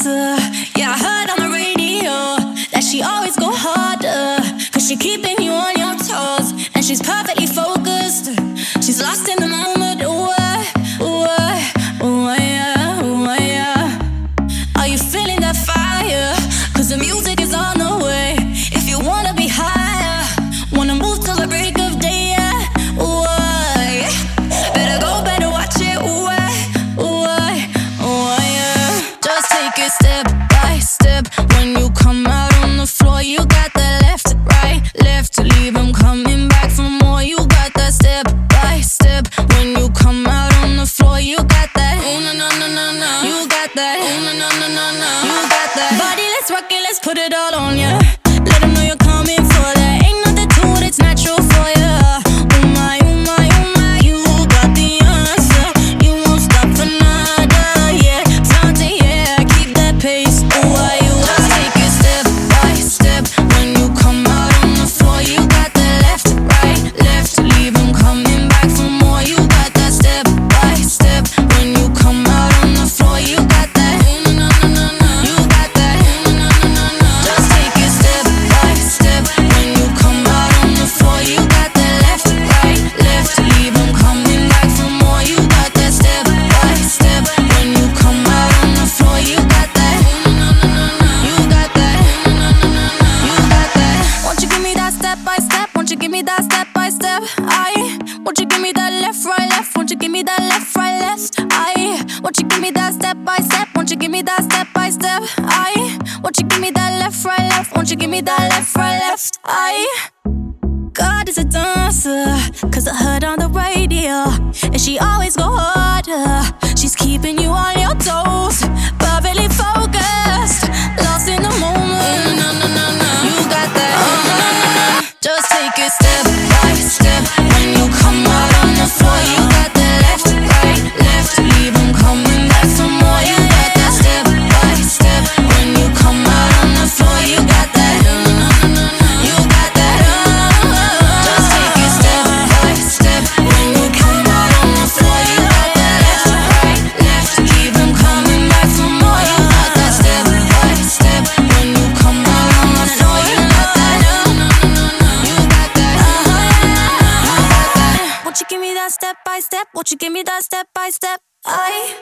dancer. Yeah, I heard on the radio that she always go harder, 'cause she keeping you on your toes, and she's perfectly focused. She's lost in the moment. Ooh, yeah, ooh, yeah. Are you feeling that fire? 'Cause the music is on the way. If you wanna be higher, wanna move till the break of day, yeah. Ooh, yeah. Better watch it. Ooh, yeah. Just take it step by step. When you come out on the floor, you got that left, right, left to leave 'em coming back for more. You got that step by step. When you come out on the floor, you got that. Ooh, no. You got that. Ooh, no. You got that. Body, let's rock it, let's put it all on ya. Let 'em know you're coming for that. Ain't nothing to it, it's natural for ya. Oh my, you got the answer. You won't stop for nada, yeah. Flaunt it, yeah, keep that pace. Ooh, you just take it step by step. When you come out on the floor, you got that left, right, left to leave 'em coming back for more. You got that step by step. When you come out on the floor, you got that. You got that. Just take it step by step. When you come out on the floor, you got that left, right, left to leave 'em coming back for more. You got that step by step. When you come out on the floor, you got that. You got that. You got that. Won't you give me that step by step? Won't you give me that step by step? Won't you give me that left, right, left? Won't you give me that left, right, left? Won't you give me that step by step? Won't you give me that step by step? Won't you give me that left, right, left? Won't you give me that left, right, left? God is a dancer, 'cause I heard on the radio, and she always go harder. She's keeping you on your toes, perfectly focused, lost in the moment. You got that. Just take it step by step. When you come out on the floor, you got that left, right, left to leave 'em coming back for more. You got that step by step. When you come out on the floor, you got that. You got that. Just take it step by step. When you come out on the floor, you got that left, right, left to leave 'em coming back for more. You got that step by step. When you come out on the floor, you got that. You got that. Won't you give me that step by step? Won't you give me that step by step?